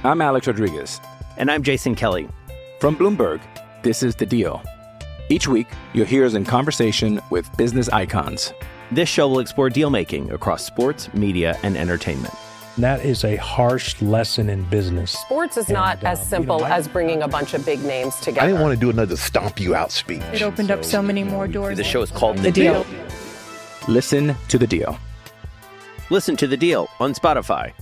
I'm Alex Rodriguez. And I'm Jason Kelly. From Bloomberg, this is The Deal. Each week, you'll hear us in conversation with business icons. This show will explore deal-making across sports, media, and entertainment. That is a harsh lesson in business. Sports is not as simple as bringing a bunch of big names together. I didn't want to do another stomp you out speech. It opened up so many more doors. The show is called The Deal. Listen to The Deal. Listen to The Deal on Spotify.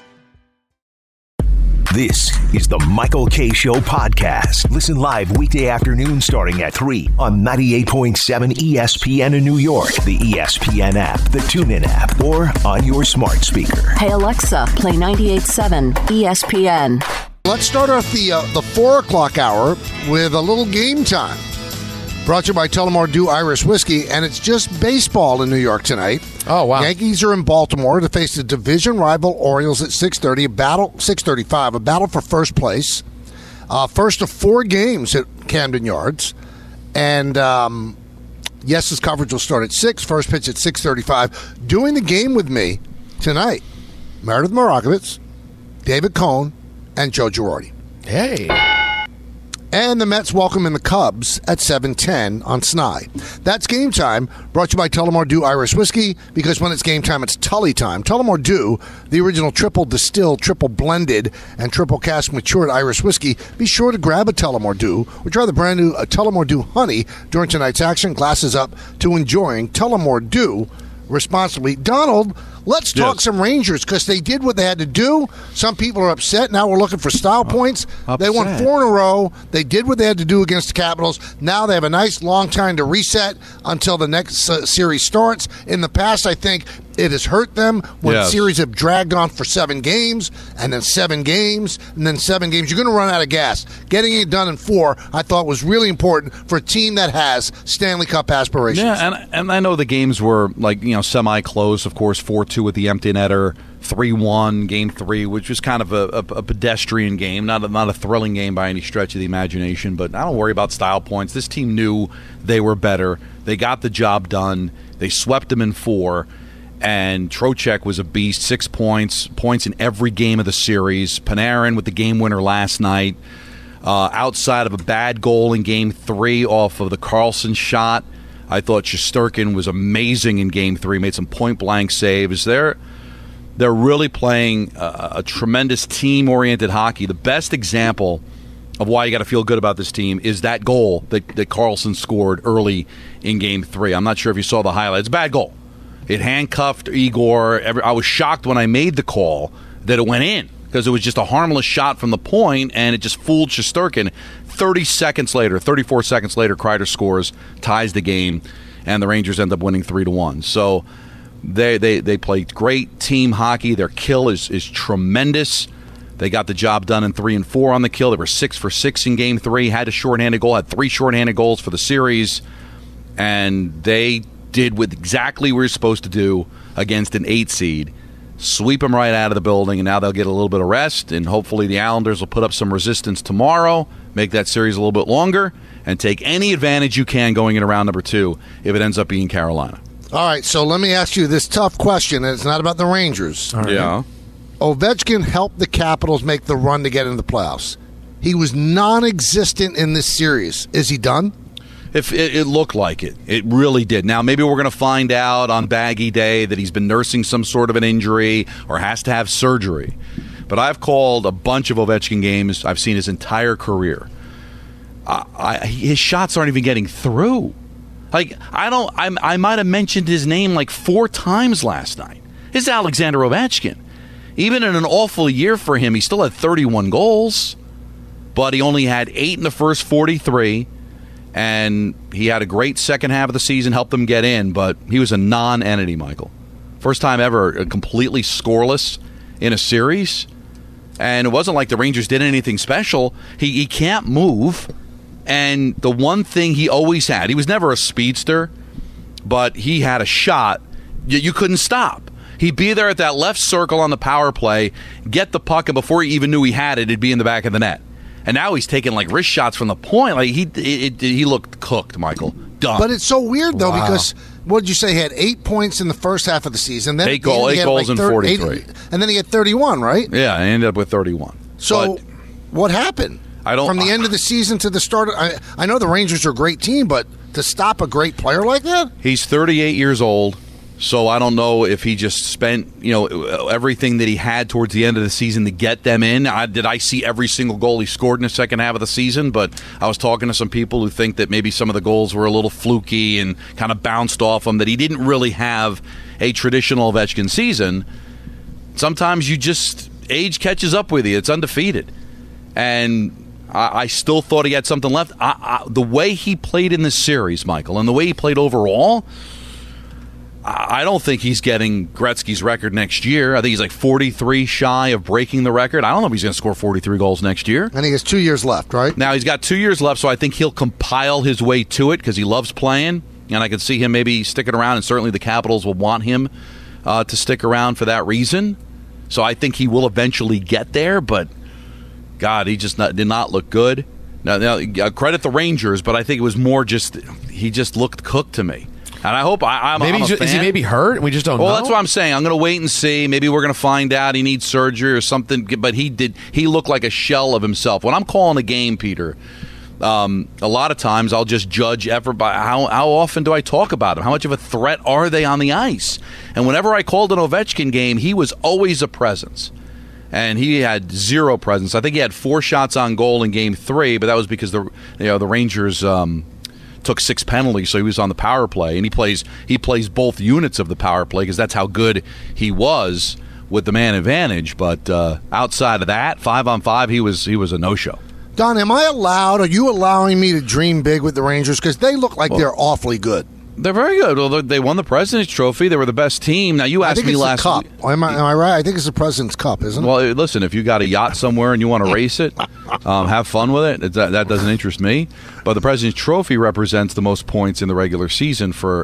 This is the Michael Kay Show podcast. Listen live weekday afternoon starting at 3 on 98.7 ESPN in New York, the ESPN app, the TuneIn app, or on your smart speaker. Hey, Alexa, play 98.7 ESPN. Let's start off the 4 o'clock hour with a little game time. Brought to you by Tullamore Dew Irish Whiskey, and it's just baseball in New York tonight. Oh, wow. Yankees are in Baltimore to face the division rival Orioles at 6:35, a battle for first place. First of 4 games at Camden Yards. And, Yes's coverage will start at 6, first pitch at 6:35. Doing the game with me tonight, Meredith Marakovitz, David Cohn, and Joe Girardi. Hey. And the Mets welcome in the Cubs at 7:10 on SNY. That's game time, brought to you by Tullamore Dew Irish Whiskey, because when it's game time, it's Tully time. Tullamore Dew, the original triple distilled, triple blended, and triple cask matured Irish whiskey. Be sure to grab a Tullamore Dew or try the brand new Tullamore Dew Honey during tonight's action. Glasses up to enjoying Tullamore Dew responsibly. Donald, let's talk some Rangers, because they did what they had to do. Some people are upset. Now we're looking for style points. They won 4 in a row. They did what they had to do against the Capitals. Now they have a nice long time to reset until the next series starts. In the past, I think it has hurt them when series have dragged on for 7 games, and then 7 games, and then 7 games. You're going to run out of gas. Getting it done in 4, I thought, was really important for a team that has Stanley Cup aspirations. Yeah, and I know the games were semi-close, of course, 4-2 with the empty netter, 3-1 Game 3, which was kind of a pedestrian game, not a thrilling game by any stretch of the imagination. But I don't worry about style points. This team knew they were better. They got the job done. They swept them in 4. And Trocheck was a beast, 6 points in every game of the series. Panarin with the game winner last night. Outside of a bad goal in Game 3 off of the Carlson shot, I thought Shesterkin was amazing in Game 3, made some point-blank saves. They're really playing a tremendous team-oriented hockey. The best example of why you got to feel good about this team is that goal that Carlson scored early in Game 3. I'm not sure if you saw the highlights. It's a bad goal. It handcuffed Igor. I was shocked when I made the call that it went in, because it was just a harmless shot from the point, and it just fooled Shesterkin. 34 seconds later, Kreider scores, ties the game, and the Rangers end up winning 3-1. So they played great team hockey. Their kill is tremendous. They got the job done in 3 and 4 on the kill. They were 6 for 6 in Game 3, had a shorthanded goal, had 3 shorthanded goals for the series, and they did what exactly we were supposed to do against an 8 seed. Sweep them right out of the building, and now they'll get a little bit of rest, and hopefully the Islanders will put up some resistance tomorrow, make that series a little bit longer, and take any advantage you can going into round number 2 if it ends up being Carolina. All right, so let me ask you this tough question, and it's not about the Rangers. Right. Yeah. Ovechkin helped the Capitals make the run to get into the playoffs. He was non-existent in this series. Is he done? If it looked like it. It really did. Now, maybe we're going to find out on Baggy Day that he's been nursing some sort of an injury or has to have surgery. But I've called a bunch of Ovechkin games I've seen his entire career. His shots aren't even getting through. I might have mentioned his name like 4 times last night. It's Alexander Ovechkin. Even in an awful year for him, he still had 31 goals, but he only had 8 in the first 43. And he had a great second half of the season, helped them get in, but he was a non-entity, Michael. First time ever completely scoreless in a series. And it wasn't like the Rangers did anything special. He can't move. And the one thing he always had, he was never a speedster, but he had a shot you couldn't stop. He'd be there at that left circle on the power play, get the puck, and before he even knew he had it, it'd be in the back of the net. And now he's taking like wrist shots from the point. Like he looked cooked, Michael. Done. But it's so weird though, because what did you say? He had 8 points in the first half of the season. Then 8 goals in 43, and then he had 31, right? Yeah, I ended up with 31. So, what happened? From the end of the season to the start. I know the Rangers are a great team, but to stop a great player like that? He's 38 years old, so I don't know if he just spent everything that he had towards the end of the season to get them in. Did I see every single goal he scored in the second half of the season? But I was talking to some people who think that maybe some of the goals were a little fluky and kind of bounced off him, that he didn't really have a traditional Ovechkin season. Sometimes age catches up with you. It's undefeated. And I still thought he had something left. The way he played in this series, Michael, and the way he played overall, I don't think he's getting Gretzky's record next year. I think he's like 43 shy of breaking the record. I don't know if he's going to score 43 goals next year. And he has 2 years left, right? Now, he's got 2 years left, so I think he'll compile his way to it because he loves playing. And I could see him maybe sticking around, and certainly the Capitals will want him to stick around for that reason. So I think he will eventually get there, but God, he just did not look good. Now, credit the Rangers, but I think it was more he just looked cooked to me. And I hope I'm a fan. Is he maybe hurt? We just don't know. Well, that's what I'm saying. I'm going to wait and see. Maybe we're going to find out he needs surgery or something. But he looked like a shell of himself. When I'm calling a game, Peter, a lot of times I'll just judge effort by how often do I talk about him? How much of a threat are they on the ice? And whenever I called an Ovechkin game, he was always a presence. And he had zero presence. I think he had 4 shots on goal in Game 3, but that was because the Rangers took 6 penalties, so he was on the power play, and he plays both units of the power play because that's how good he was with the man advantage. But outside of that, 5-on-5, he was a no-show. Don, are you allowing me to dream big with the Rangers? Because they look like they're awfully good. They're very good. Well, they won the President's Trophy. They were the best team. Now, you asked me last week. Am I right? I think it's the President's Cup, isn't it? Well, listen, if you got a yacht somewhere and you want to race it, have fun with it. That doesn't interest me. But the President's Trophy represents the most points in the regular season for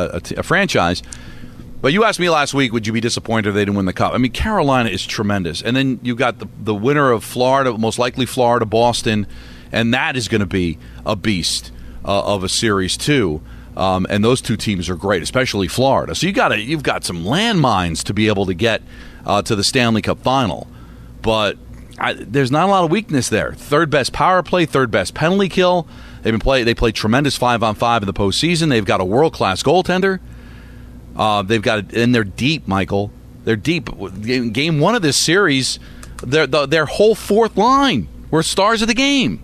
a franchise. But you asked me last week, would you be disappointed if they didn't win the Cup? I mean, Carolina is tremendous. And then you got the winner of Florida, most likely Florida, Boston, and that is going to be a beast of a series, too. And those two teams are great, especially Florida. So you've got some landmines to be able to get to the Stanley Cup final. But there's not a lot of weakness there. Third best power play, third best penalty kill. They play tremendous 5-on-5 in the postseason. They've got a world-class goaltender. And they're deep, Michael. They're deep. Game 1 of this series, their whole fourth line were stars of the game.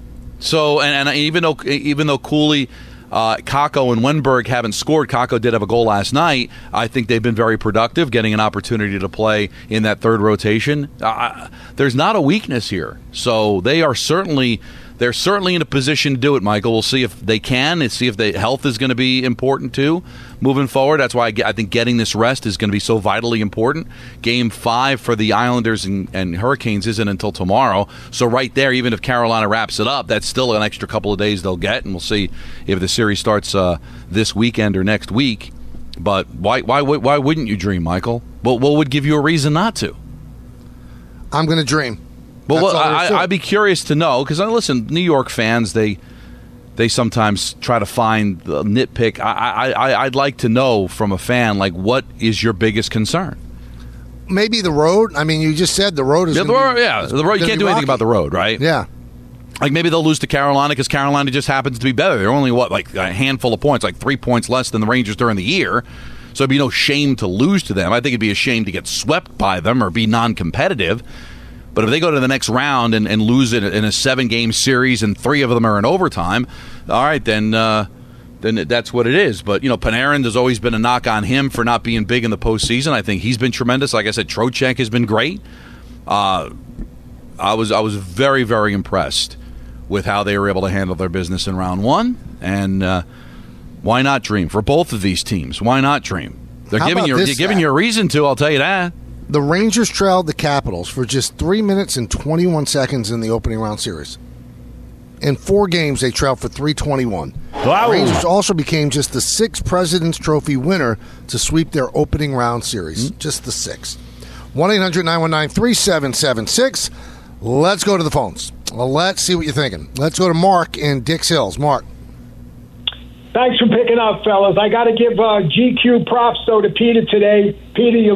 So and even though Cooley, Kakko and Wenberg haven't scored. Kakko did have a goal last night. I think they've been very productive, getting an opportunity to play in that third rotation. There's not a weakness here, so they're certainly in a position to do it, Michael. We'll see if they can, and see if health is going to be important too moving forward. That's why I think getting this rest is going to be so vitally important. Game 5 for the Islanders and Hurricanes isn't until tomorrow, so right there, even if Carolina wraps it up, that's still an extra couple of days they'll get, and we'll see if the series starts this weekend or next week. But why wouldn't you dream, Michael? What would give you a reason not to? I'm going to dream. Well, I'd be curious to know, because listen, New York fans, they sometimes try to find the nitpick. I'd like to know from a fan, like, what is your biggest concern? Maybe the road. I mean, you just said the road is the road. You can't do anything about the road, right? Yeah. Like maybe they'll lose to Carolina because Carolina just happens to be better. They're only a handful of points, like 3 points less than the Rangers during the year. So it'd be no shame to lose to them. I think it'd be a shame to get swept by them or be non-competitive. But if they go to the next round and lose it in a 7-game series and 3 of them are in overtime, all right, then that's what it is. But, Panarin, there's always been a knock on him for not being big in the postseason. I think he's been tremendous. Like I said, Trocheck has been great. I was very, very impressed with how they were able to handle their business in round 1. And why not dream? For both of these teams, why not dream? They're giving you a reason to, I'll tell you that. The Rangers trailed the Capitals for just 3 minutes and 21 seconds in the opening round series. In 4 games, they trailed for 3:21. Wow. The Rangers also became just the 6th President's Trophy winner to sweep their opening round series. Just the 6th. 1-800-919-3776. Let's go to the phones. Well, let's see what you're thinking. Let's go to Mark in Dix Hills. Mark. Thanks for picking up, fellas. I got to give GQ props, though, to Peter today. Peter, you look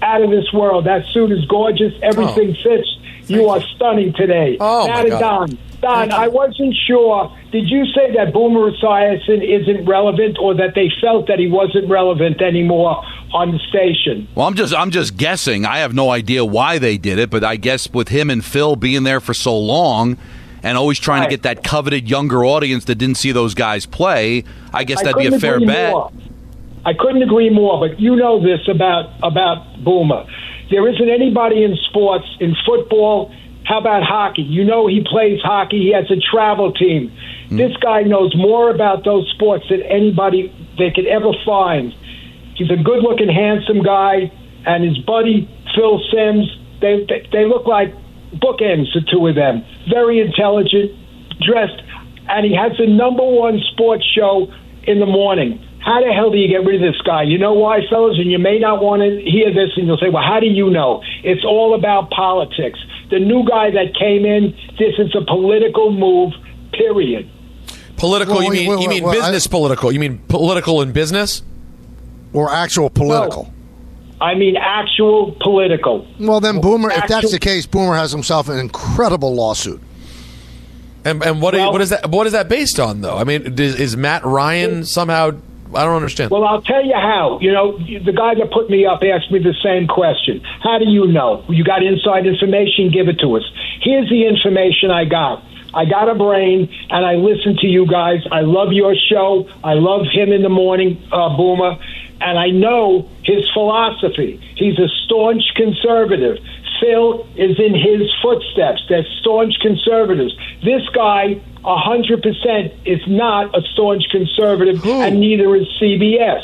out of this world. That suit is gorgeous. Everything fits. You are stunning today. Oh, my God. Don, I wasn't sure. Did you say that Boomer Esiason isn't relevant, or that they felt that he wasn't relevant anymore on the station? Well, I'm just guessing. I have no idea why they did it, but I guess with him and Phil being there for so long and always trying to get that coveted younger audience that didn't see those guys play, I guess that'd be a fair bet. I couldn't agree more, but you know this about Boomer. There isn't anybody in sports, in football. How about hockey? You know he plays hockey. He has a travel team. This guy knows more about those sports than anybody they could ever find. He's a good-looking, handsome guy, and his buddy, Phil Simms, they look like bookends, the two of them. Very intelligent, dressed, and he has the #1 sports show in the morning. How the hell do you get rid of this guy? You know why, fellas? And you may not want to hear this, and you'll say, well, how do you know? It's all about politics. The new guy that came in, this is a political move, period. Political? Well, you mean business political? You mean political in business? Or actual political? No, I mean actual political. Well, then Boomer, if that's the case, Boomer has himself an incredible lawsuit. And what is that based on, though? I mean, is Matt Ryan somehow... I don't understand. Well, I'll tell you how. You know, the guy that put me up asked me the same question. How do you know? You got inside information? Give it to us. Here's the information I got. I got a brain, and I listen to you guys. I love your show. I love him in the morning, Boomer. And I know his philosophy. He's a staunch conservative. Phil is in his footsteps. They're staunch conservatives. This guy, 100%, is not a staunch conservative, and neither is CBS.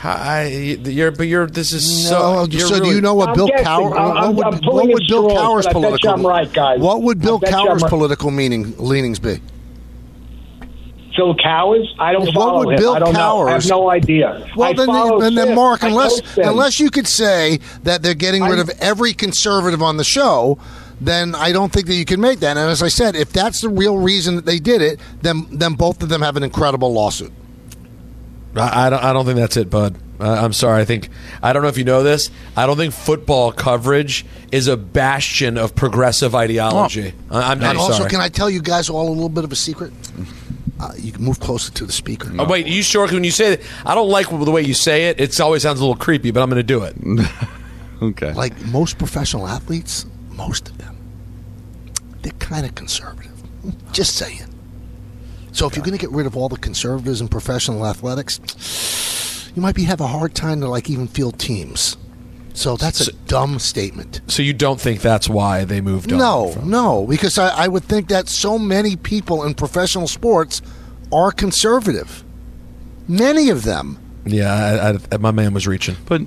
This is so. So do you know what Bill Cowher? What would Bill Cowher's political? I'm right, guys. What would Bill Cowher's political leanings be? Phil Cowher's? I don't follow him. I don't know. I have no idea. Well, then Mark, unless you could say that they're getting rid of every conservative on the show, then I don't think that you can make that. And as I said, if that's the real reason that they did it, then both of them have an incredible lawsuit. I don't think that's it, bud. I'm sorry. I don't know if you know this. I don't think football coverage is a bastion of progressive ideology. I'm sorry. Also, can I tell you guys all a little bit of a secret? You can move closer to the speaker. Oh, wait, are you sure? When you say that, I don't like the way you say it. It always sounds a little creepy, but I'm going to do it. Okay. Like most professional athletes, most of them, they're kind of conservative. Just saying. So if you're going to get rid of all the conservatives in professional athletics, you might have a hard time to even field teams. So that's a dumb statement. So you don't think that's why they moved on? No, because I would think that so many people in professional sports are conservative. Many of them. Yeah, my man was reaching. But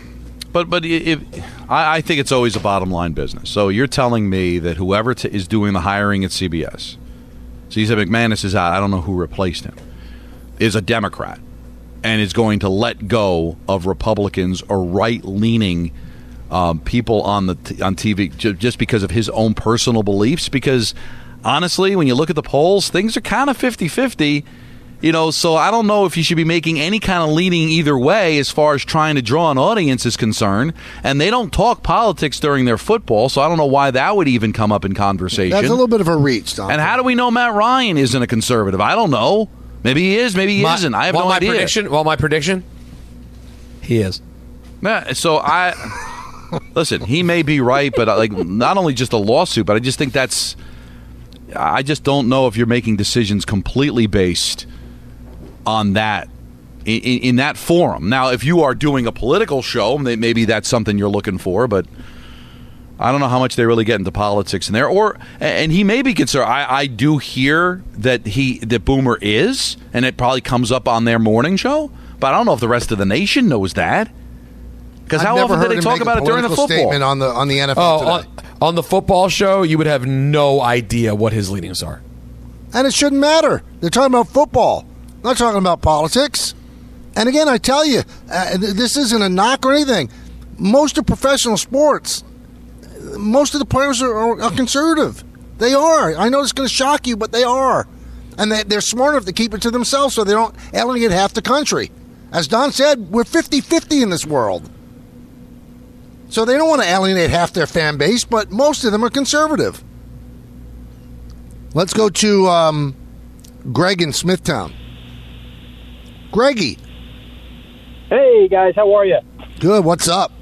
I think it's always a bottom line business. So you're telling me that whoever is doing the hiring at CBS, so you said McManus is out, I don't know who replaced him, is a Democrat, and is going to let go of Republicans or right-leaning people on TV just because of his own personal beliefs? Because, honestly, when you look at the polls, things are kind of 50-50. So I don't know if you should be making any kind of leaning either way as far as trying to draw an audience is concerned. And they don't talk politics during their football, so I don't know why that would even come up in conversation. That's a little bit of a reach, Don. And how do we know Matt Ryan isn't a conservative? I don't know. Maybe he is, maybe he isn't. I have no idea. My prediction, he is. Yeah, so listen, he may be right, but not only just a lawsuit, but I just think I just don't know if you're making decisions completely based on that in that forum. Now, if you are doing a political show, maybe that's something you're looking for, but I don't know how much they really get into politics in there. And he may be concerned. I do hear that Boomer is, and it probably comes up on their morning show, but I don't know if the rest of the nation knows that. Because how often do they talk about it during the football? Statement on the NFL today. On the football show, you would have no idea what his leanings are. And it shouldn't matter. They're talking about football, not talking about politics. And again, I tell you, this isn't a knock or anything. Most of professional sports, most of the players are conservative. They are. I know it's going to shock you, but they are. And they're smart enough to keep it to themselves so they don't alienate half the country. As Don said, we're 50-50 in this world. So they don't want to alienate half their fan base, but most of them are conservative. Let's go to Greg in Smithtown. Greggy. Hey, guys. How are you? Good. What's up?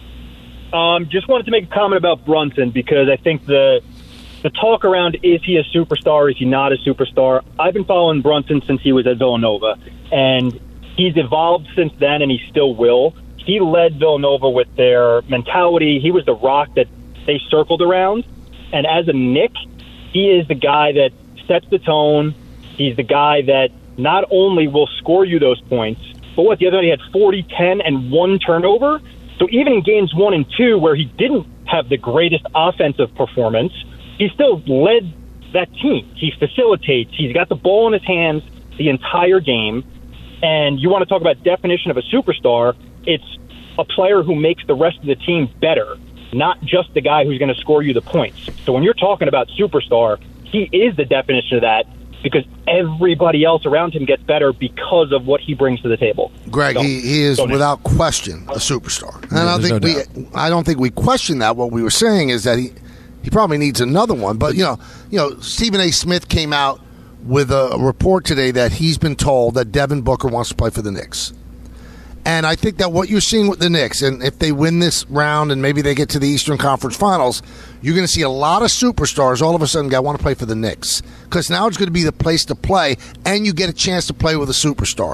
Just wanted to make a comment about Brunson because I think the talk around, is he a superstar, is he not a superstar? I've been following Brunson since he was at Villanova, and he's evolved since then, and he still will. He led Villanova with their mentality. He was the rock that they circled around. And as a Knick, he is the guy that sets the tone. He's the guy that not only will score you those points, but the other night he had 40, 10, and 1 turnover. So even in games 1 and 2, where he didn't have the greatest offensive performance, he still led that team. He facilitates. He's got the ball in his hands the entire game. And you want to talk about definition of a superstar, it's a player who makes the rest of the team better, not just the guy who's going to score you the points. So when you're talking about superstar, he is the definition of that because everybody else around him gets better because of what he brings to the table. Greg, so, he is without question a superstar. And I don't think we question that. What we were saying is that he probably needs another one. But, you know, Stephen A. Smith came out with a report today that he's been told that Devin Booker wants to play for the Knicks. And I think that what you're seeing with the Knicks, and if they win this round and maybe they get to the Eastern Conference Finals, you're going to see a lot of superstars all of a sudden want to play for the Knicks. Because now it's going to be the place to play, and you get a chance to play with a superstar.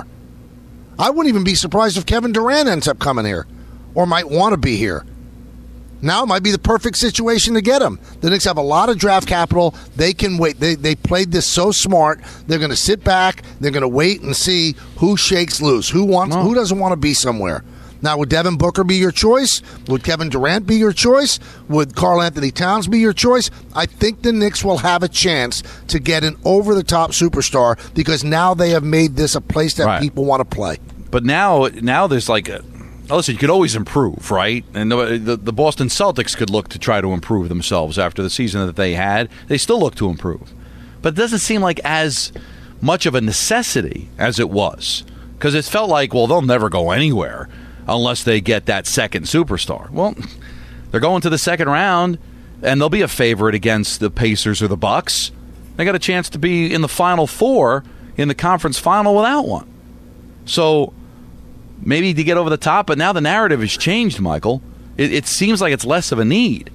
I wouldn't even be surprised if Kevin Durant ends up coming here, or might want to be here. Now it might be the perfect situation to get him. The Knicks have a lot of draft capital. They can wait. They played this so smart. They're going to sit back. They're going to wait and see who shakes loose. Who doesn't want to be somewhere. Now, would Devin Booker be your choice? Would Kevin Durant be your choice? Would Karl Anthony Towns be your choice? I think the Knicks will have a chance to get an over-the-top superstar because now they have made this a place that people want to play. But now there's like a... Listen, you could always improve, right? And the Boston Celtics could look to try to improve themselves after the season that they had. They still look to improve. But it doesn't seem like as much of a necessity as it was. Because it felt like, well, they'll never go anywhere unless they get that second superstar. Well, they're going to the second round, and they'll be a favorite against the Pacers or the Bucks. They got a chance to be in the Final Four in the conference final without one. So... maybe to get over the top, but now the narrative has changed, Michael. It seems like it's less of a need.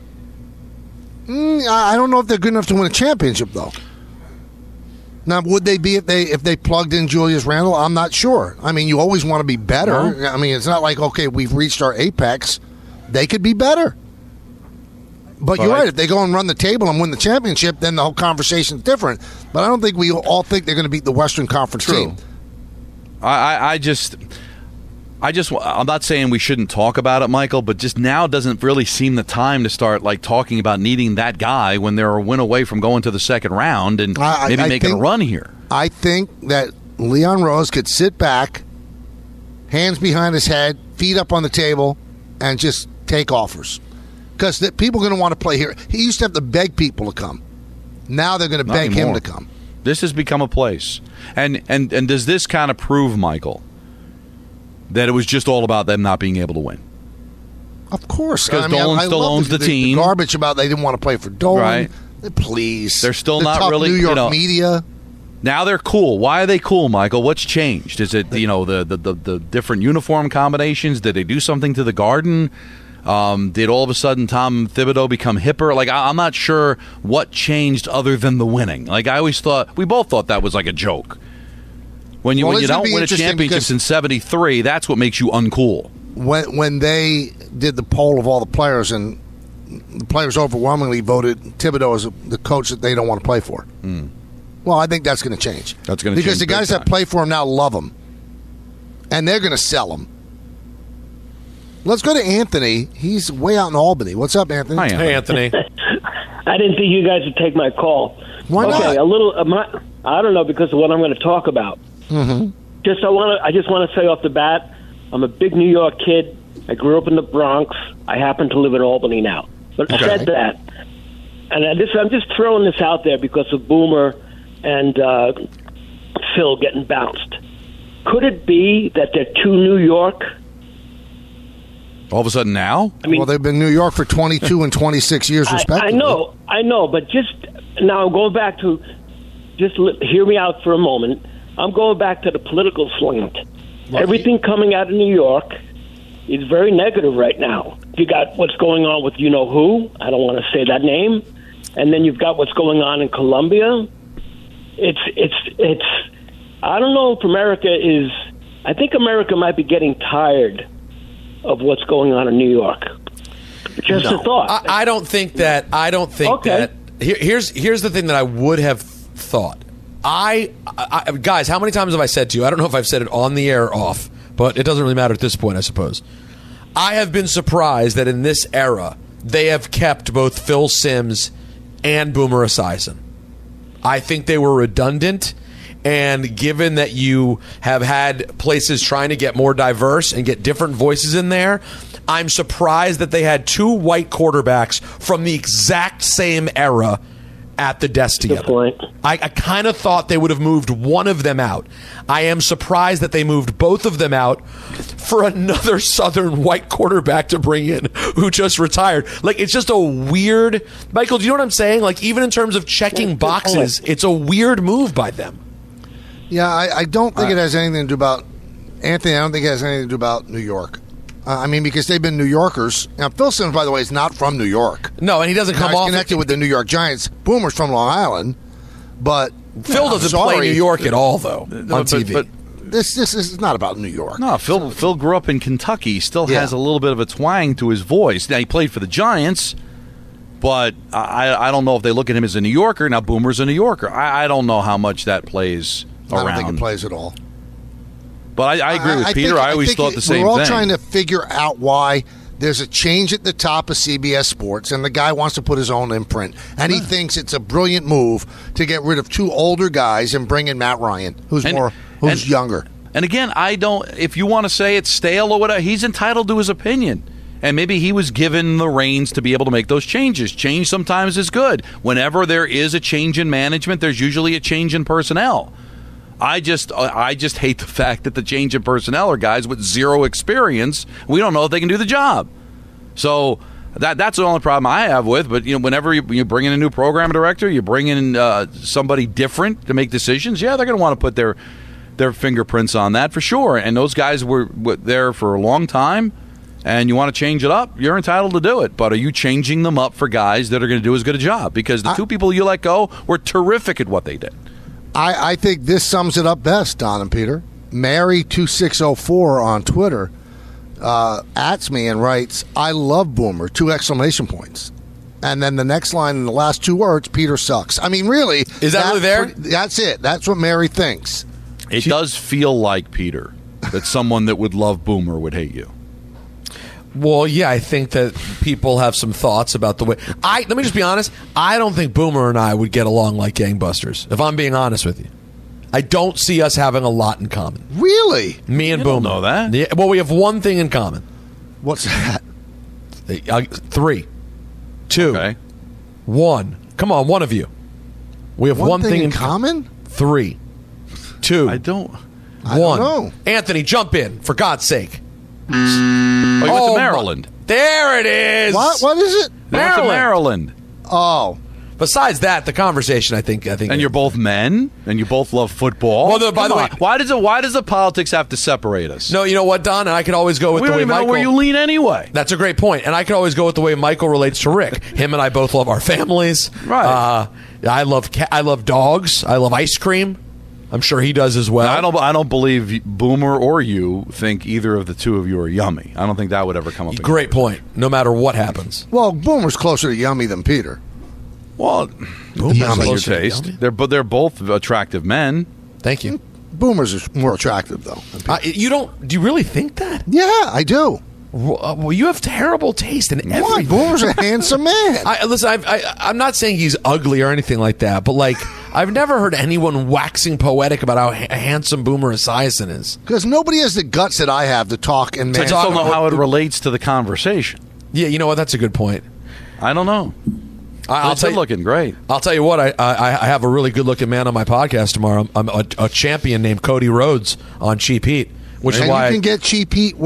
I don't know if they're good enough to win a championship, though. Now, would they be if they plugged in Julius Randle? I'm not sure. I mean, you always want to be better. No. I mean, it's not like, okay, we've reached our apex. They could be better. But you're right. If they go and run the table and win the championship, then the whole conversation's different. But I don't think we all think they're going to beat the Western Conference team. I'm not saying we shouldn't talk about it, Michael, but just now doesn't really seem the time to start talking about needing that guy when they're a win away from going to the second round and maybe making a run here. I think that Leon Rose could sit back, hands behind his head, feet up on the table, and just take offers. Because people are going to want to play here. He used to have to beg people to come. Now they're going to beg him to come. This has become a place. And does this kind of prove, Michael, that it was just all about them not being able to win? Of course. Because Dolan still owns the team. The garbage about they didn't want to play for Dolan. Right. Please. They're still not really... New York media. Now they're cool. Why are they cool, Michael? What's changed? Is it, the different uniform combinations? Did they do something to the Garden? Did all of a sudden Tom Thibodeau become hipper? I'm not sure what changed other than the winning. I always thought... we both thought that was like a joke. When you don't win a championship in 73, that's what makes you uncool. When they did the poll of all the players, and the players overwhelmingly voted Thibodeau as the coach that they don't want to play for. Well, I think that's going to change. That's going to change because the guys that play for him now love him, and they're going to sell him. Let's go to Anthony. He's way out in Albany. What's up, Anthony? Hi, Anthony. Hey, Anthony. I didn't think you guys would take my call. Why not? Okay, I don't know, because of what I'm going to talk about. Mm-hmm. I just want to say off the bat, I'm a big New York kid. I grew up in the Bronx. I happen to live in Albany now. But said that, and I'm just throwing this out there because of Boomer and Phil getting bounced. Could it be that they're too New York? All of a sudden now? I mean, well, they've been in New York for 22 and 26 years, respectively. I know, but just now going back to, hear me out for a moment. I'm going back to the political slant. Right. Everything coming out of New York is very negative right now. You got what's going on with you-know-who. I don't want to say that name. And then you've got what's going on in Colombia. It's. I don't know if America is. I think America might be getting tired of what's going on in New York. Just a thought. I don't think that. Okay. Here's the thing that I would have thought. Guys, how many times have I said to you? I don't know if I've said it on the air or off, but it doesn't really matter at this point, I suppose. I have been surprised that in this era they have kept both Phil Simms and Boomer Esiason. I think they were redundant. And given that you have had places trying to get more diverse and get different voices in there, I'm surprised that they had two white quarterbacks from the exact same era at the desk together. Good point. I kind of thought they would have moved one of them out. I am surprised that they moved both of them out for another Southern white quarterback to bring in who just retired. Like, it's just a weird... Michael, do you know what I'm saying? Like, even in terms of checking boxes, it's a weird move by them. Yeah, I don't think it has anything to do about Anthony. I don't think it has anything to do about New York. I mean, because they've been New Yorkers. Now, Phil Simms, by the way, is not from New York. No, and he doesn't come off connected with the New York Giants. Boomer's from Long Island, but Phil doesn't play New York at all, though, on TV. But this is not about New York. No, Phil grew up in Kentucky. He still has a little bit of a twang to his voice. Now, he played for the Giants. But I don't know if they look at him as a New Yorker. Now, Boomer's a New Yorker. I don't know how much that plays around. I don't think it plays at all. But I agree with Peter. I always thought the same thing. We're all trying to figure out why there's a change at the top of CBS Sports, and the guy wants to put his own imprint. And he thinks it's a brilliant move to get rid of two older guys and bring in Matt Ryan, who's younger. And again, if you want to say it's stale or whatever, he's entitled to his opinion. And maybe he was given the reins to be able to make those changes. Change sometimes is good. Whenever there is a change in management, there's usually a change in personnel. I just hate the fact that the change in personnel are guys with zero experience. We don't know if they can do the job. So that's the only problem I have with. But whenever you bring in a new program director, you bring in somebody different to make decisions. Yeah, they're going to want to put their fingerprints on that for sure. And those guys were there for a long time. And you want to change it up, you're entitled to do it. But are you changing them up for guys that are going to do as good a job? Because the two people you let go were terrific at what they did. I think this sums it up best, Don and Peter. Mary2604 on Twitter ats me and writes, "I love Boomer," 2 exclamation points. And then the next line in the last 2 words, "Peter sucks." I mean, really. Is that really there? That's it. That's what Mary thinks. It does feel like, Peter, that someone that would love Boomer would hate you. Well, yeah, I think that people have some thoughts about the way... Let me just be honest. I don't think Boomer and I would get along like gangbusters, if I'm being honest with you. I don't see us having a lot in common. Really? Me and you Boomer. Don't know that? Yeah, well, we have one thing in common. What's that? 3, 2, okay. 1. Come on, one of you. We have one thing in common? 3, 2, I don't know. Anthony, jump in, for God's sake. Oh, you went to Maryland. There it is. What is it? They went to Maryland. Oh. Besides that, the conversation, I think. And you're both men, and you both love football. Well, by the way, why does the politics have to separate us? No, you know what, Don? And I could always go with the way Michael. We don't even know where you lean anyway. That's a great point, and I could always go with the way Michael relates to Rick. Him and I both love our families. Right. I love dogs. I love ice cream. I'm sure he does as well. I don't believe Boomer or you think either of the two of you are yummy. I don't think that would ever come up. Great point. No matter what happens. Well, Boomer's closer to yummy than Peter. Well, Boomer's your taste. They're both attractive men. Thank you. Boomer's more attractive though. Do you really think that? Yeah, I do. Well, you have terrible taste in everything. Boomer's a handsome man. Listen, I'm not saying he's ugly or anything like that, but I've never heard anyone waxing poetic about how handsome Boomer Esiason is. Because nobody has the guts that I have to talk and I don't know how it relates to the conversation. Yeah, you know what? That's a good point. I don't know. I'll tell you, looking great. I'll tell you what. I have a really good looking man on my podcast tomorrow. I'm a champion named Cody Rhodes on Cheap Heat, which is why you can get Cheap Heat where?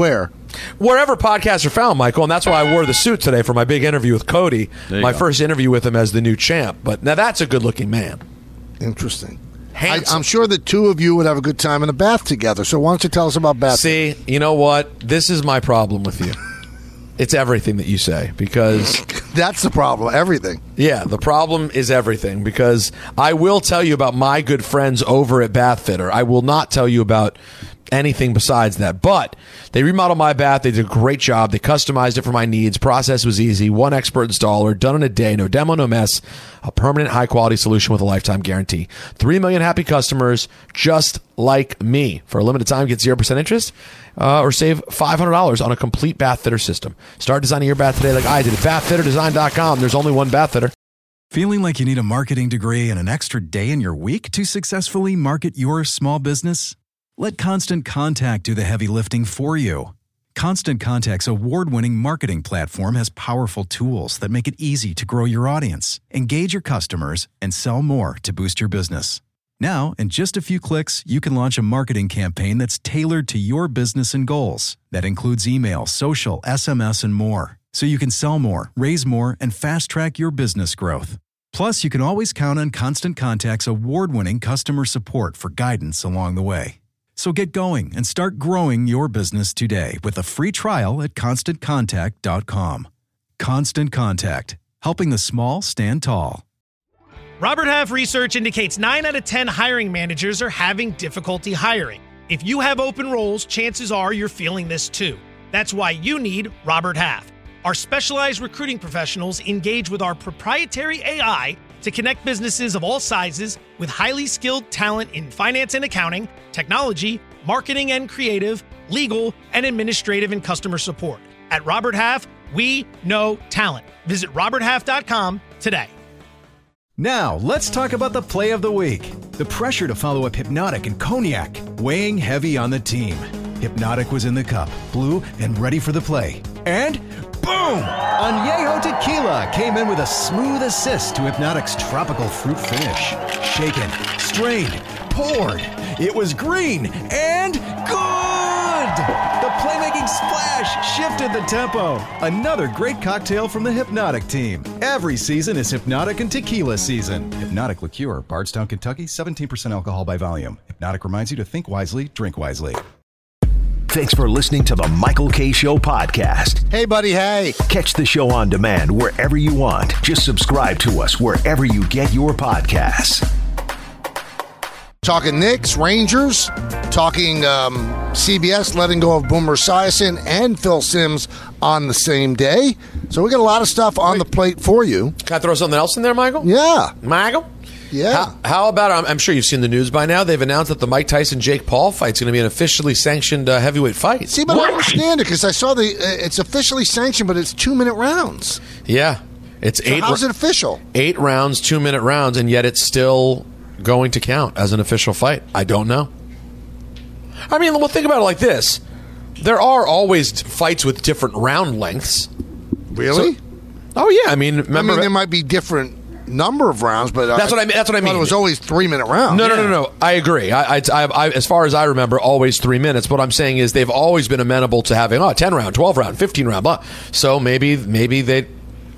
Wherever podcasts are found, Michael, and that's why I wore the suit today for my big interview with Cody, my first interview with him as the new champ. But now that's a good-looking man. Interesting. I'm sure the two of you would have a good time in a bath together. So why don't you tell us about bath? See, you know what? This is my problem with you. It's everything that you say, because... That's the problem, everything. Yeah, the problem is everything, because I will tell you about my good friends over at Bath Fitter. I will not tell you about anything besides that. But they remodeled my bath. They did a great job. They customized it for my needs. Process was easy. One expert installer, done in a day. No demo, no mess. A permanent, high-quality solution with a lifetime guarantee. 3 million happy customers just like me. For a limited time, get 0% interest or save $500 on a complete bath fitter system. Start designing your bath today like I did at bathfitterdesign.com. There's only one bath fitter. Feeling like you need a marketing degree and an extra day in your week to successfully market your small business? Let Constant Contact do the heavy lifting for you. Constant Contact's award-winning marketing platform has powerful tools that make it easy to grow your audience, engage your customers, and sell more to boost your business. Now, in just a few clicks, you can launch a marketing campaign that's tailored to your business and goals. That includes email, social, SMS, and more. So you can sell more, raise more, and fast-track your business growth. Plus, you can always count on Constant Contact's award-winning customer support for guidance along the way. So get going and start growing your business today with a free trial at ConstantContact.com. Constant Contact, helping the small stand tall. Robert Half research indicates 9 out of 10 hiring managers are having difficulty hiring. If you have open roles, chances are you're feeling this too. That's why you need Robert Half. Our specialized recruiting professionals engage with our proprietary AI to connect businesses of all sizes with highly skilled talent in finance and accounting, technology, marketing and creative, legal, and administrative and customer support. At Robert Half, we know talent. Visit roberthalf.com today. Now, let's talk about the play of the week. The pressure to follow up Hypnotic and Cognac, weighing heavy on the team. Hypnotic was in the cup, blue, and ready for the play. And boom! Añejo Tequila came in with a smooth assist to Hypnotic's tropical fruit finish. Shaken, strained, poured. It was green and good! The playmaking splash shifted the tempo. Another great cocktail from the Hypnotic team. Every season is Hypnotic and Tequila season. Hypnotic Liqueur, Bardstown, Kentucky, 17% alcohol by volume. Hypnotic reminds you to think wisely, drink wisely. Thanks for listening to the Michael K. Show podcast. Hey, buddy, hey. Catch the show on demand wherever you want. Just subscribe to us wherever you get your podcasts. Talking Knicks, Rangers, talking CBS letting go of Boomer Esiason and Phil Simms on the same day. So we got a lot of stuff on the plate for you. Can I throw something else in there, Michael? Yeah. Michael? Yeah. How about, I'm sure you've seen the news by now, they've announced that the Mike Tyson-Jake Paul fight's going to be an officially sanctioned heavyweight fight. See, but I don't understand it because I saw it's officially sanctioned, but it's 2-minute rounds. Yeah. It's so how's it official? 8 rounds, 2-minute rounds, and yet it's still going to count as an official fight. I don't know. I mean, well, think about it like this. There are always fights with different round lengths. Really? So, oh, yeah. I mean, there might be different number of rounds, but that's what I mean. It was always 3-minute rounds. No. I agree. I, as far as I remember, always 3 minutes. What I'm saying is they've always been amenable to having 10 round, 12 round, 15 round. Blah. So maybe they.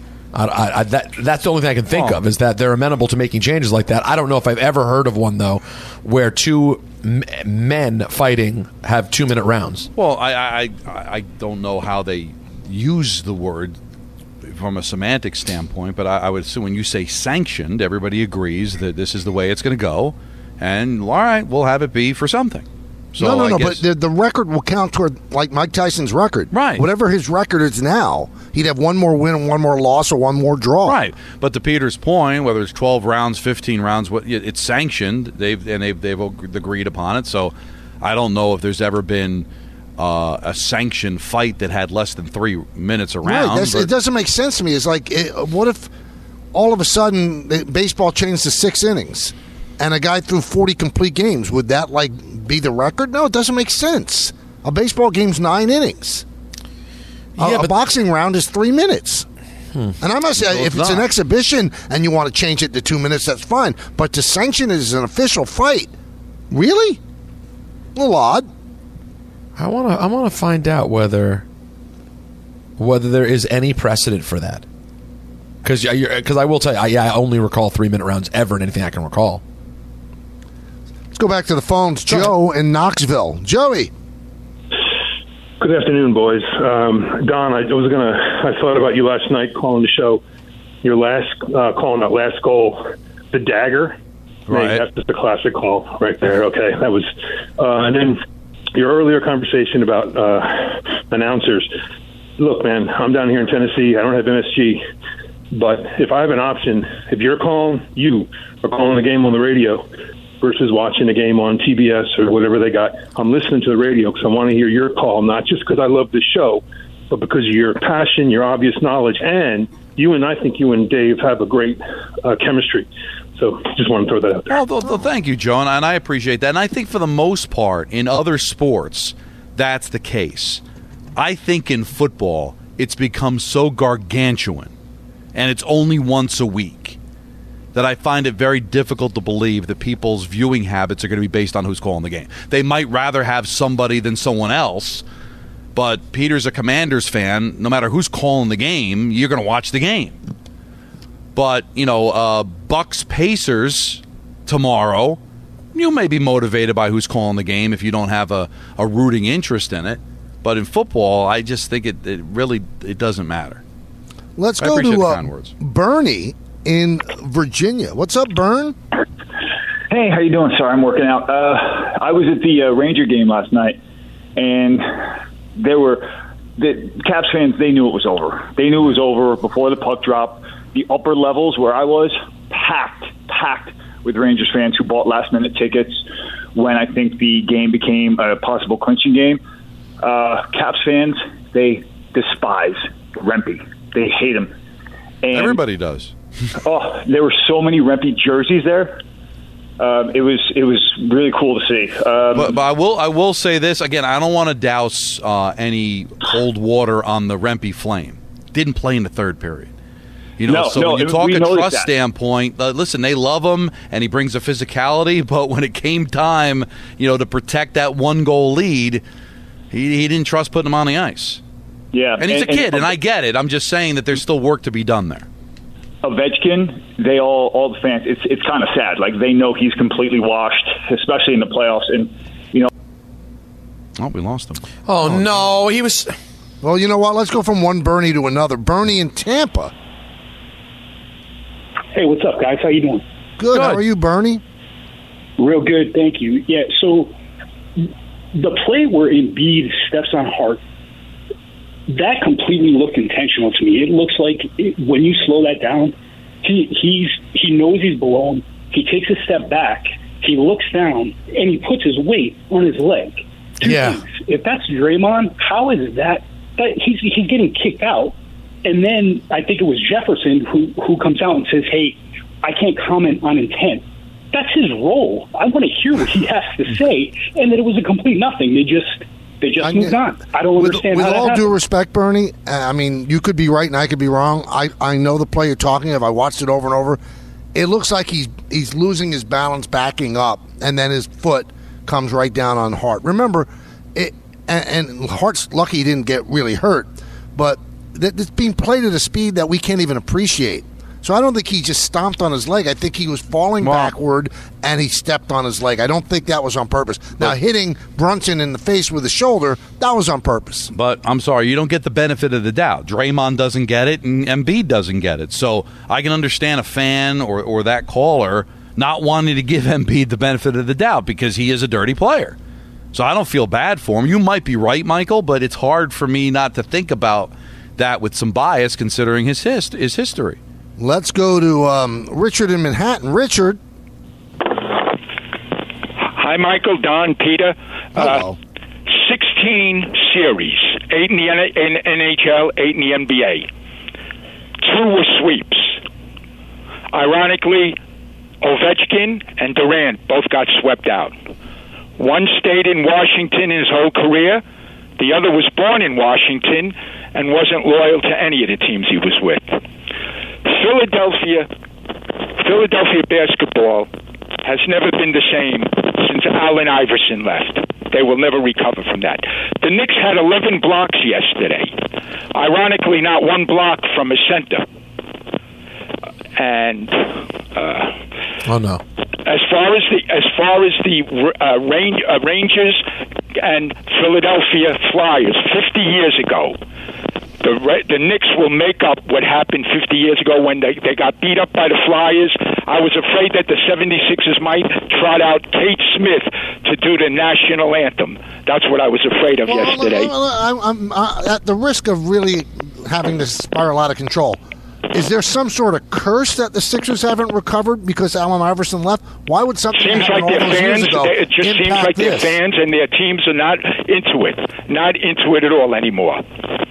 That's the only thing I can think of is that they're amenable to making changes like that. I don't know if I've ever heard of one though where two men fighting have 2-minute rounds. Well, I don't know how they use the word from a semantic standpoint, but I would assume when you say sanctioned, everybody agrees that this is the way it's going to go, and all right, we'll have it be for something. So no, but the record will count toward, like Mike Tyson's record. Right. Whatever his record is now, he'd have one more win and one more loss or one more draw. Right. But to Peter's point, whether it's 12 rounds, 15 rounds, it's sanctioned. They've agreed upon it. So I don't know if there's ever been a sanctioned fight that had less than 3 minutes around. Right. It doesn't make sense to me. It's like, what if all of a sudden baseball changed to 6 innings and a guy threw 40 complete games? Would that be the record? No, it doesn't make sense. A baseball game's 9 innings. A boxing round is 3 minutes. And I must say, if it's an exhibition and you want to change it to 2 minutes, that's fine. But to sanction it as an official fight, really? A little odd. I want to find out whether there is any precedent for that. Because I will tell you, I only recall 3-minute rounds ever in anything I can recall. Let's go back to the phones. Joe in Knoxville. Joey. Good afternoon, boys. Don, I thought about you last night calling the show. Your calling that last goal, the dagger. Right. That's just a classic call right there. Okay, that was, and then your earlier conversation about announcers. Look, man, I'm down here in Tennessee. I don't have MSG, but if I have an option, if you are calling the game on the radio versus watching the game on TBS or whatever they got, I'm listening to the radio because I want to hear your call, not just because I love the show, but because of your passion, your obvious knowledge, and I think you and Dave have a great chemistry. So just want to throw that out there. Well, thank you, Joe, and I appreciate that. And I think for the most part, in other sports, that's the case. I think in football, it's become so gargantuan, and it's only once a week, that I find it very difficult to believe that people's viewing habits are going to be based on who's calling the game. They might rather have somebody than someone else, but Peter's a Commanders fan. No matter who's calling the game, you're going to watch the game. But, Bucks Pacers tomorrow, you may be motivated by who's calling the game if you don't have a rooting interest in it. But in football, I just think it doesn't matter. Let's go to Bernie in Virginia. What's up, Bern? Hey, how you doing? Sorry, I'm working out. I was at the Ranger game last night, and the Caps fans, they knew it was over. They knew it was over before the puck dropped. The upper levels where I was, packed with Rangers fans who bought last-minute tickets when I think the game became a possible clinching game. Caps fans, they despise Rempe. They hate him. And everybody does. There were so many Rempe jerseys there. It was really cool to see. But I will say this again. I don't want to douse any cold water on the Rempe flame. Didn't play in the third period. When you talk a trust standpoint, listen, they love him and he brings a physicality. But when it came time, to protect that 1-goal lead, he didn't trust putting him on the ice. Yeah, and he's a kid, and I get it. I'm just saying that there's still work to be done there. Ovechkin, they all the fans. It's kind of sad. Like they know he's completely washed, especially in the playoffs. And oh, we lost him. Oh no, he was. Well, you know what? Let's go from one Bernie to another. Bernie in Tampa. Hey, what's up, guys? How you doing? Good. How are you, Bernie? Real good, thank you. Yeah. So the play where Embiid steps on Hart, that completely looked intentional to me. It looks like when you slow that down, he knows he's below him. He takes a step back. He looks down and he puts his weight on his leg. Two things. If that's Draymond, how is that he's getting kicked out? And then I think it was Jefferson who comes out and says, "Hey, I can't comment on intent." That's his role. I want to hear what he has to say. And then it was a complete nothing. They just moved on. I don't understand with how that all happened. due respect, Bernie, I mean, you could be right and I could be wrong. I know the play you're talking of. I watched it over and over. It looks like he's losing his balance backing up, and then his foot comes right down on Hart. Remember, and Hart's lucky he didn't get really hurt, but it's being played at a speed that we can't even appreciate. So I don't think he just stomped on his leg. I think he was falling backward and he stepped on his leg. I don't think that was on purpose. Now, hitting Brunson in the face with his shoulder, that was on purpose. But I'm sorry, you don't get the benefit of the doubt. Draymond doesn't get it and Embiid doesn't get it. So I can understand a fan or that caller not wanting to give Embiid the benefit of the doubt because he is a dirty player. So I don't feel bad for him. You might be right, Michael, but it's hard for me not to think about that with some bias considering his history. Let's go to Richard in Manhattan. Richard. Hi, Michael, Don, Peter. Hello. 16 series, 8 in the NHL, 8 in the NBA. 2 were sweeps. Ironically, Ovechkin and Durant both got swept out. One stayed in Washington his whole career. The other was born in Washington and wasn't loyal to any of the teams he was with. Philadelphia basketball has never been the same since Allen Iverson left. They will never recover from that. The Knicks had 11 blocks yesterday. Ironically, not one block from a center. And oh no. As far as the Rangers and Philadelphia Flyers 50 years ago, the Knicks will make up what happened 50 years ago when they got beat up by the Flyers. I was afraid that the 76ers might trot out Kate Smith to do the national anthem. That's what I was afraid of yesterday. I'm at the risk of really having this spiral out of control. Is there some sort of curse that the Sixers haven't recovered because Allen Iverson left? Why would something happen all those years ago it just seems like their fans and their teams are not into it. Not into it at all anymore.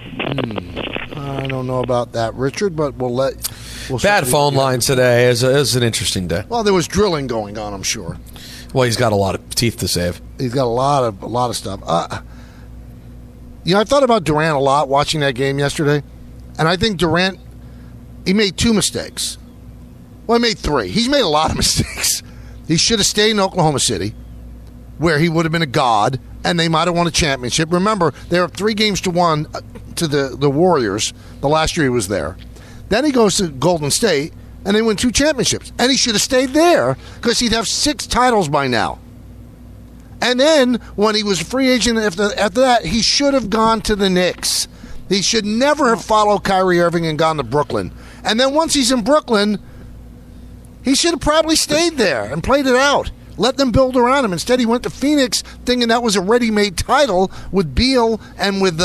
I don't know about that, Richard, but we'll Bad phone line today. It was an interesting day. Well, there was drilling going on, I'm sure. Well, he's got a lot of teeth to save. He's got a lot of stuff. I thought about Durant a lot watching that game yesterday, and I think Durant, he made 2 mistakes. Well, he made 3. He's made a lot of mistakes. He should have stayed in Oklahoma City, where he would have been a god, and they might have won a championship. Remember, they were 3-1 to the Warriors the last year he was there. Then he goes to Golden State, and they win 2 championships. And he should have stayed there because he'd have 6 titles by now. And then when he was a free agent after that, he should have gone to the Knicks. He should never have followed Kyrie Irving and gone to Brooklyn. And then once he's in Brooklyn, he should have probably stayed there and played it out. Let them build around him. Instead, he went to Phoenix thinking that was a ready-made title with Beal and with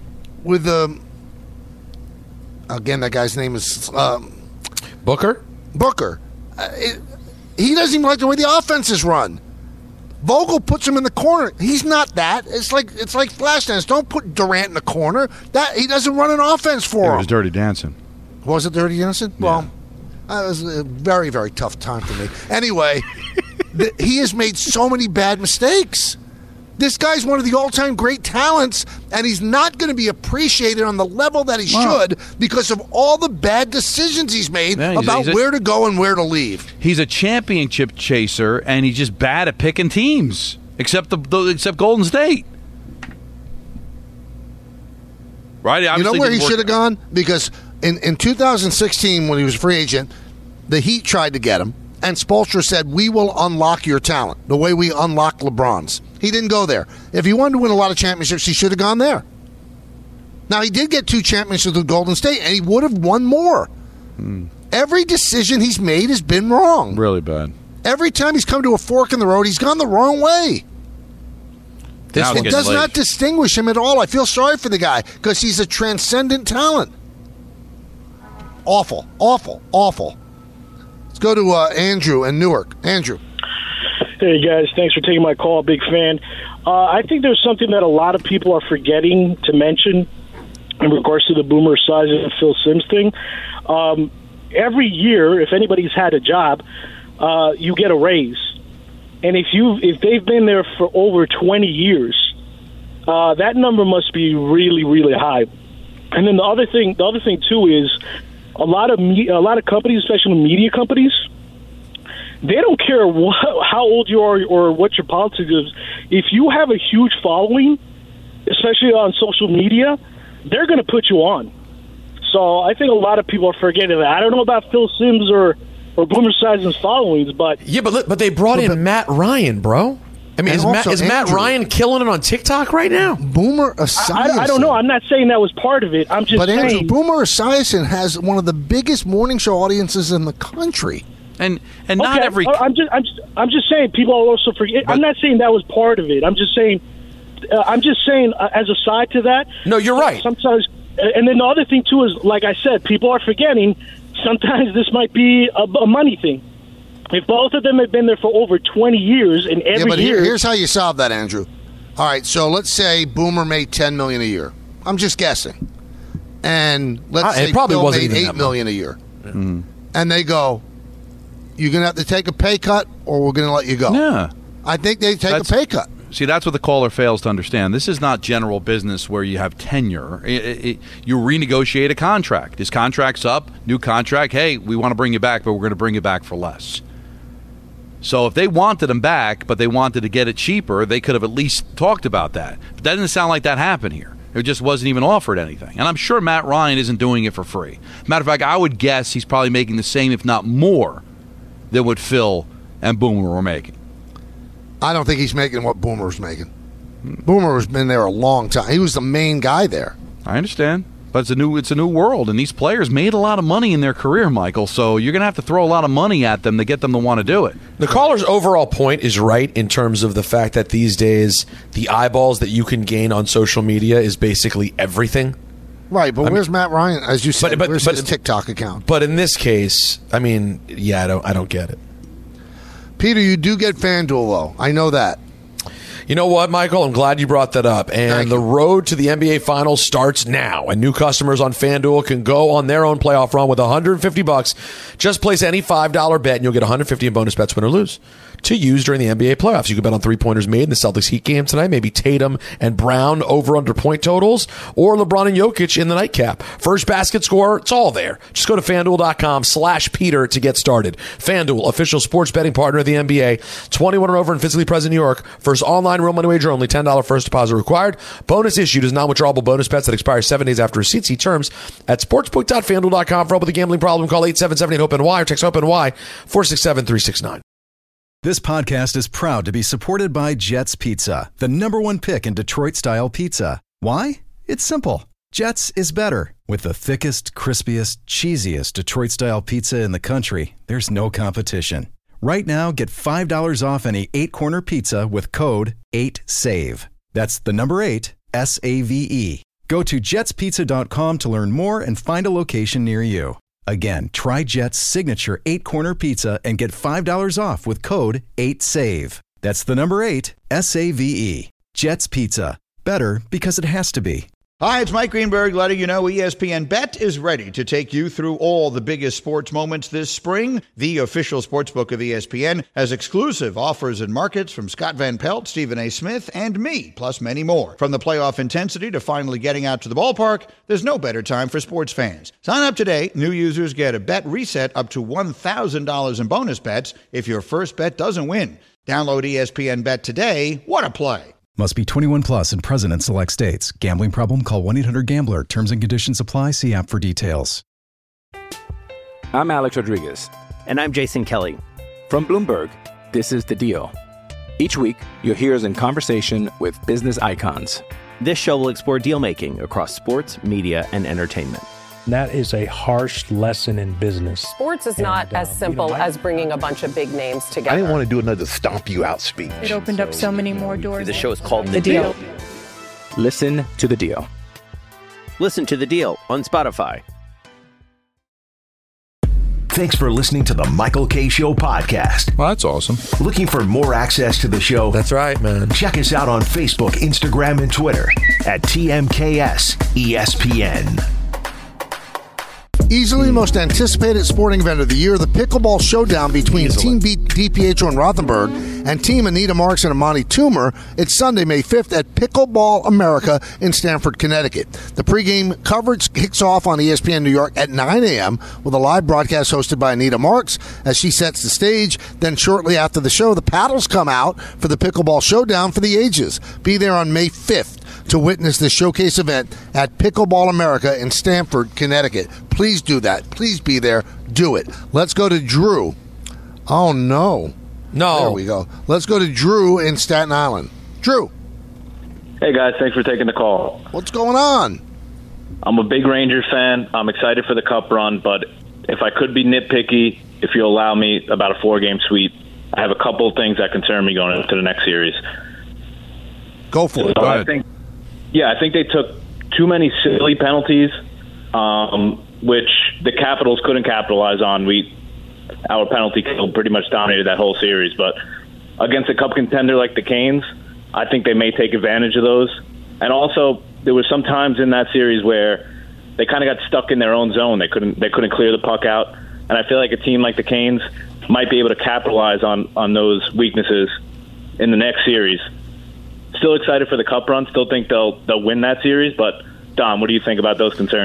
again, that guy's name is Booker. He doesn't even like the way the offense is run. Vogel puts him in the corner. He's not that. It's like Flashdance. Don't put Durant in the corner. That he doesn't run an offense for him. It was Dirty Dancing. Was it Dirty Dancing? Yeah. Well, it was a very, very tough time for me. Anyway, he has made so many bad mistakes. This guy's one of the all-time great talents, and he's not going to be appreciated on the level that he should because of all the bad decisions he's made about where to go and where to leave. He's a championship chaser, and he's just bad at picking teams, except Golden State. Right? Obviously, you know where he should have gone? Because in 2016, when he was a free agent, the Heat tried to get him. And Spoelstra said, we will unlock your talent the way we unlocked LeBron's. He didn't go there. If he wanted to win a lot of championships, he should have gone there. Now, he did get 2 championships with Golden State, and he would have won more. Every decision he's made has been wrong. Really bad. Every time he's come to a fork in the road, he's gone the wrong way. It does not distinguish him at all. I feel sorry for the guy because he's a transcendent talent. Awful, awful, awful. Let's go to Andrew in Newark. Andrew. Hey, guys. Thanks for taking my call. Big fan. I think there's something that a lot of people are forgetting to mention in regards to the Boomer Esiason and Phil Simms thing. Every year, if anybody's had a job, you get a raise. And if they've been there for over 20 years, that number must be really, really high. And then the other thing too is a lot of companies, especially media companies, they don't care how old you are or what your politics is. If you have a huge following, especially on social media, they're going to put you on. So I think a lot of people are forgetting that. I don't know about Phil Simms or Boomer Esiason's followings, but but they brought in Matt Ryan, bro. I mean, is Matt Ryan killing it on TikTok right now? Boomer Esiason. I don't know. I'm not saying that was part of it. I'm just saying. Andrew, Boomer Esiason has one of the biggest morning show audiences in the country. And not every. I'm just saying people also forget. I'm not saying that was part of it. I'm just saying as a side to that. No, you're right. Sometimes, and then the other thing too is, like I said, people are forgetting. Sometimes this might be a money thing. If both of them have been there for over 20 years, and every year... Here's how you solve that, Andrew. All right, so let's say Boomer made $10 million a year. I'm just guessing. And let's say Bill made $8 million a year. Mm. And they go, you're going to have to take a pay cut, or we're going to let you go. Yeah. I think they take a pay cut. See, that's what the caller fails to understand. This is not general business where you have tenure. You renegotiate a contract. His contract's up, new contract. Hey, we want to bring you back, but we're going to bring you back for less. So if they wanted him back, but they wanted to get it cheaper, they could have at least talked about that. But that didn't sound like that happened here. It just wasn't even offered anything. And I'm sure Matt Ryan isn't doing it for free. Matter of fact, I would guess he's probably making the same, if not more, than what Phil and Boomer were making. I don't think he's making what Boomer's making. Boomer has been there a long time. He was the main guy there. I understand. But it's a new world, and these players made a lot of money in their career, Michael, so you're going to have to throw a lot of money at them to get them to want to do it. The caller's overall point is right in terms of the fact that these days the eyeballs that you can gain on social media is basically everything. Right, but where's Matt Ryan? As you said, where's his TikTok account? But in this case, I mean, yeah, I don't get it. Peter, you do get FanDuel, though. I know that. You know what, Michael? I'm glad you brought that up. And the road to the NBA Finals starts now. And new customers on FanDuel can go on their own playoff run with $150. Just place any $5 bet, and you'll get $150 in bonus bets, win or lose, to use during the NBA playoffs. You can bet on three-pointers made in the Celtics Heat game tonight, maybe Tatum and Brown over-under point totals, or LeBron and Jokic in the nightcap. First basket scorer, it's all there. Just go to FanDuel.com/Peter to get started. FanDuel, official sports betting partner of the NBA. 21 or over and physically present in New York. First online real money wager only. $10 first deposit required. Bonus issued is non-withdrawable bonus bets that expire 7 days after receipt. See terms at sportsbook.fanduel.com. For help with a gambling problem, call 877-8-HOPE-NY or text HOPE-NY 467-369. This podcast is proud to be supported by Jets Pizza, the #1 pick in Detroit-style pizza. Why? It's simple. Jets is better. With the thickest, crispiest, cheesiest Detroit-style pizza in the country, there's no competition. Right now, get $5 off any 8-corner pizza with code 8SAVE. That's the number 8, S-A-V-E. Go to jetspizza.com to learn more and find a location near you. Again, try Jet's signature 8-corner pizza and get $5 off with code 8SAVE. That's the number 8, S-A-V-E. Jet's Pizza. Better because it has to be. Hi, it's Mike Greenberg letting you know ESPN Bet is ready to take you through all the biggest sports moments this spring. The official sportsbook of ESPN has exclusive offers and markets from Scott Van Pelt, Stephen A. Smith, and me, plus many more. From the playoff intensity to finally getting out to the ballpark, there's no better time for sports fans. Sign up today. New users get a bet reset up to $1,000 in bonus bets if your first bet doesn't win. Download ESPN Bet today. What a play. Must be 21 plus and present in select states. Gambling problem? Call 1-800-GAMBLER. Terms and conditions apply. See app for details. I'm Alex Rodriguez. And I'm Jason Kelly. From Bloomberg, this is The Deal. Each week, you'll hear us in conversation with business icons. This show will explore deal-making across sports, media, and entertainment. That is a harsh lesson in business. Sports is not as simple as bringing a bunch of big names together. I didn't want to do another stomp you out speech. It opened up so many more doors. The show is called The Deal. Listen to The Deal. Listen to The Deal on Spotify. Thanks for listening to the Michael K. Show podcast. Well, that's awesome. Looking for more access to the show? That's right, man. Check us out on Facebook, Instagram, and Twitter at TMKS ESPN. Easily the most anticipated sporting event of the year, the pickleball showdown between Team DiPietro and Rothenberg and Team Anita Marks and Amani Toomer. It's Sunday, May 5th at Pickleball America in Stamford, Connecticut. The pregame coverage kicks off on ESPN New York at 9 a.m. with a live broadcast hosted by Anita Marks as she sets the stage. Then shortly after the show, the paddles come out for the pickleball showdown for the ages. Be there on May 5th to witness the showcase event at Pickleball America in Stamford, Connecticut. Please do that. Please be there. Do it. Let's go to Drew. Oh, no. No. There we go. Let's go to Drew in Staten Island. Drew. Hey, guys. Thanks for taking the call. What's going on? I'm a big Rangers fan. I'm excited for the Cup run, but if I could be nitpicky, if you allow me, about a 4-game sweep, I have a couple of things that concern me going into the next series. Go for it. Go ahead. I think they took too many silly penalties, which the Capitals couldn't capitalize on. Our penalty kill pretty much dominated that whole series. But against a Cup contender like the Canes, I think they may take advantage of those. And also, there was some times in that series where they kind of got stuck in their own zone. They couldn't clear the puck out. And I feel like a team like the Canes might be able to capitalize on those weaknesses in the next series. Still excited for the Cup run. Still think they'll win that series. But, Dom, what do you think about those concerns?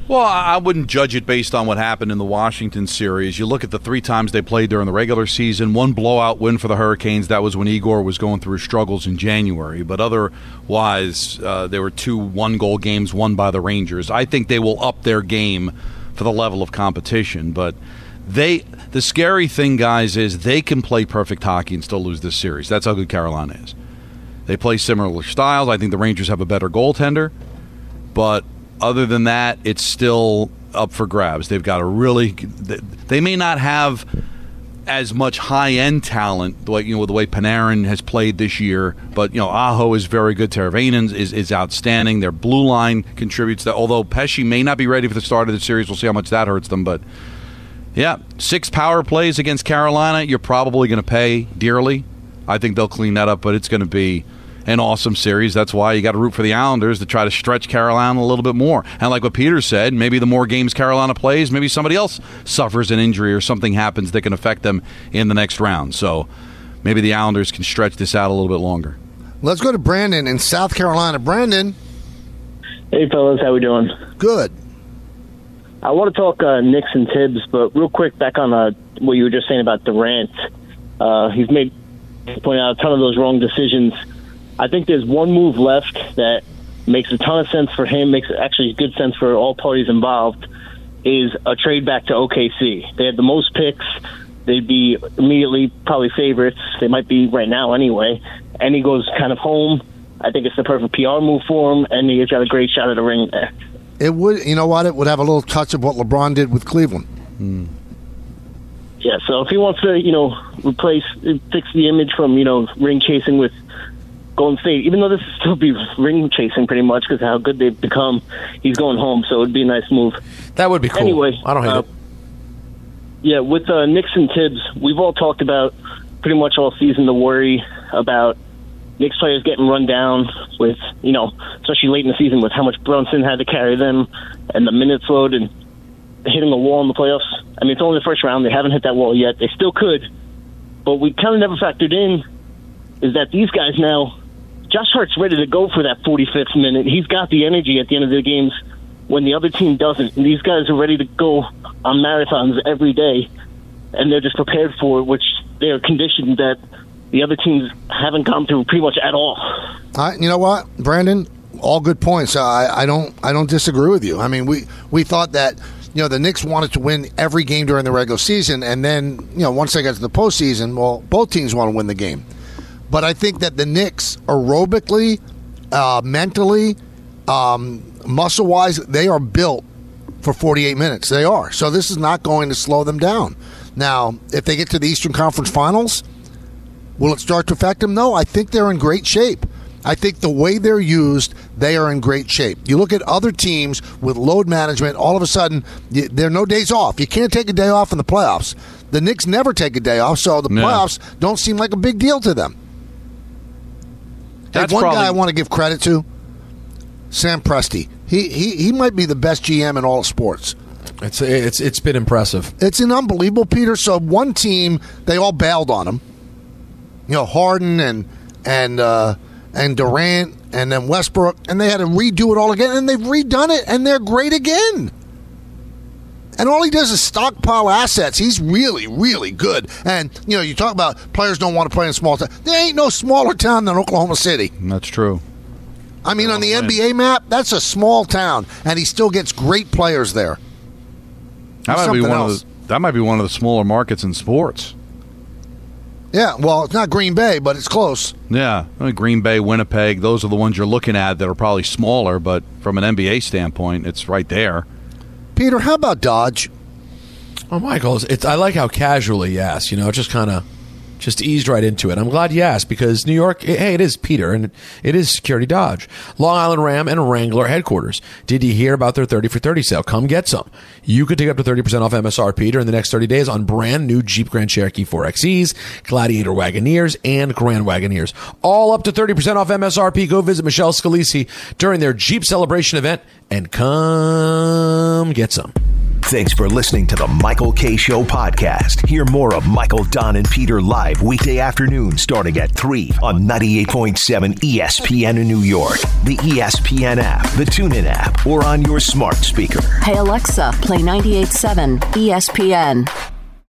Well, I wouldn't judge it based on what happened in the Washington series. You look at the 3 times they played during the regular season, 1 blowout win for the Hurricanes. That was when Igor was going through struggles in January. But otherwise, there were 2 one-goal games won by the Rangers. I think they will up their game for the level of competition. But the scary thing, guys, is they can play perfect hockey and still lose this series. That's how good Carolina is. They play similar styles. I think the Rangers have a better goaltender. But other than that, it's still up for grabs. They've got a really. They may not have as much high-end talent, the way Panarin has played this year, but Aho is very good. Teravainen is outstanding. Their blue line contributes. Although Pesce may not be ready for the start of the series, we'll see how much that hurts them. But yeah, 6 power plays against Carolina. You're probably going to pay dearly. I think they'll clean that up, but it's going to be an awesome series. That's why you got to root for the Islanders to try to stretch Carolina a little bit more. And like what Peter said, maybe the more games Carolina plays, maybe somebody else suffers an injury or something happens that can affect them in the next round. So maybe the Islanders can stretch this out a little bit longer. Let's go to Brandon in South Carolina. Brandon. Hey, fellas. How we doing? Good. I want to talk Knicks and Tibbs, but real quick, back on what you were just saying about Durant. He's pointed out a ton of those wrong decisions. I think there's one move left that makes a ton of sense for him, makes actually good sense for all parties involved, is a trade back to OKC. They had the most picks. They'd be immediately probably favorites. They might be right now anyway. And he goes kind of home. I think it's the perfect PR move for him, and he's got a great shot at a ring there. It would, you know what? It would have a little touch of what LeBron did with Cleveland. Yeah, so if he wants to, fix the image from, ring chasing with Golden State, even though this is still be ring chasing pretty much because of how good they've become, he's going home, so it would be a nice move. That would be cool. Anyway, I don't hate it. Yeah, with Knicks and Tibbs, we've all talked about pretty much all season the worry about Knicks players getting run down with, especially late in the season with how much Brunson had to carry them and the minutes load and hitting a wall in the playoffs. I mean, it's only the first round. They haven't hit that wall yet. They still could. But we kind of never factored in is that these guys now, Josh Hart's ready to go for that 45th minute. He's got the energy at the end of the games when the other team doesn't. And these guys are ready to go on marathons every day, and they're just prepared for it, which they're conditioned that the other teams haven't gone through pretty much at all. You know what, Brandon? All good points. I don't disagree with you. I mean, we thought that the Knicks wanted to win every game during the regular season, and then once they got to the postseason, well, both teams want to win the game. But I think that the Knicks, aerobically, mentally, muscle-wise, they are built for 48 minutes. They are. So this is not going to slow them down. Now, if they get to the Eastern Conference Finals, will it start to affect them? No, I think they're in great shape. I think the way they're used, they are in great shape. You look at other teams with load management, all of a sudden, there are no days off. You can't take a day off in the playoffs. The Knicks never take a day off, so the playoffs don't seem like a big deal to them. That's one guy I want to give credit to, Sam Presti. He might be the best GM in all of sports. It's been impressive. It's an unbelievable, Peter. So one team, they all bailed on him. Harden and Durant and then Westbrook, and they had to redo it all again, and they've redone it, and they're great again. And all he does is stockpile assets. He's really, really good. And, you talk about players don't want to play in small town. There ain't no smaller town than Oklahoma City. That's true. I mean, on the NBA map, that's a small town, and he still gets great players there. That might be one of the smaller markets in sports. Yeah, well, it's not Green Bay, but it's close. Yeah, Green Bay, Winnipeg, those are the ones you're looking at that are probably smaller, but from an NBA standpoint, it's right there. Peter, how about Dodge? Oh, Michael, I like how casually you asked. Just kind of eased right into it. I'm glad you asked because New York, hey, it is Peter, and it is Security Dodge. Long Island Ram and Wrangler headquarters. Did you hear about their 30 for 30 sale? Come get some. You could take up to 30% off MSRP during the next 30 days on brand new Jeep Grand Cherokee 4XEs, Gladiator Wagoneers, and Grand Wagoneers. All up to 30% off MSRP. Go visit Michelle Scalisi during their Jeep celebration event and come get some. Thanks for listening to the Michael Kay Show podcast. Hear more of Michael, Don, and Peter live weekday afternoon starting at 3 on 98.7 ESPN in New York, the ESPN app, the TuneIn app, or on your smart speaker. Hey Alexa, play 98.7 ESPN.